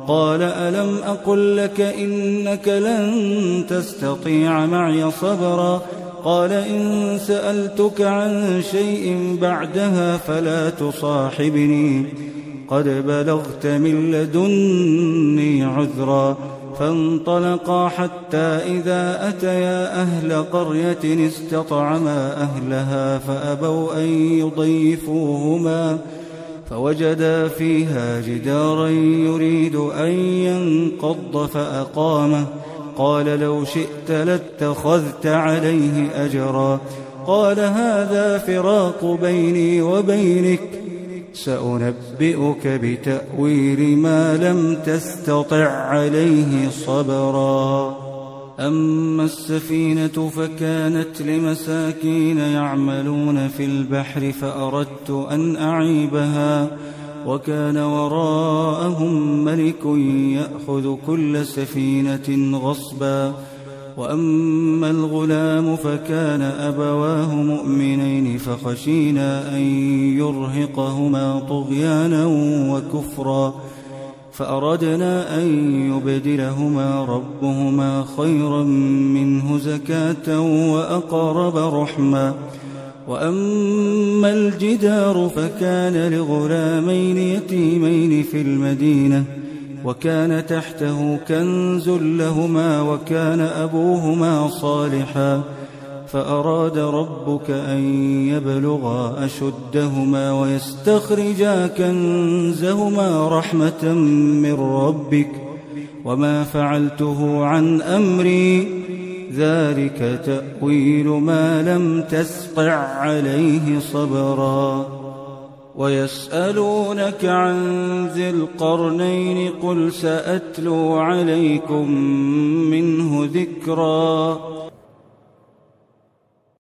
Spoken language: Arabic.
قال ألم أقل لك إنك لن تستطيع معي صبرا قال إن سألتك عن شيء بعدها فلا تصاحبني قد بلغت من لدني عذرا فانطلقا حتى إذا أتيا أهل قرية استطعما أهلها فأبوا أن يضيفوهما فوجدا فيها جدارا يريد أن ينقض فأقامه قال لو شئت لاتخذت عليه أجرا قال هذا فراق بيني وبينك سأنبئك بتأويل ما لم تستطع عليه صبرا أما السفينة فكانت لمساكين يعملون في البحر فأردت أن أعيبها وكان وراءهم ملك يأخذ كل سفينة غصبا وأما الغلام فكان أبواه مؤمنين فخشينا أن يرهقهما طغيانا وكفرا فأردنا أن يبدلهما ربهما خيرا منه زكاة وأقرب رحما وأما الجدار فكان لغلامين يتيمين في المدينة وكان تحته كنز لهما وكان أبوهما صالحا فأراد ربك أن يبلغا أشدهما ويستخرجا كنزهما رحمة من ربك وما فعلته عن أمري ذلك تأويل ما لم تسطع عليه صبرا ويسألونك عن ذي القرنين قل سأتلو عليكم منه ذكرا